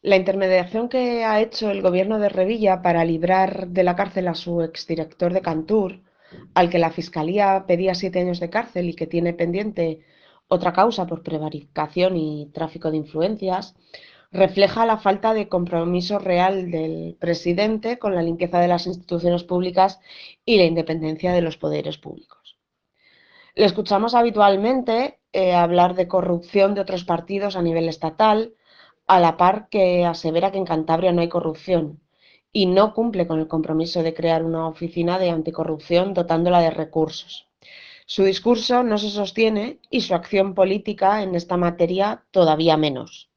La intermediación que ha hecho el gobierno de Revilla para librar de la cárcel a su exdirector de Cantur, al que la Fiscalía pedía 7 años de cárcel y que tiene pendiente otra causa por prevaricación y tráfico de influencias, refleja la falta de compromiso real del presidente con la limpieza de las instituciones públicas y la independencia de los poderes públicos. Le escuchamos habitualmente hablar de corrupción de otros partidos a nivel estatal, a la par que asevera que en Cantabria no hay corrupción y no cumple con el compromiso de crear una oficina de anticorrupción dotándola de recursos. Su discurso no se sostiene y su acción política en esta materia todavía menos.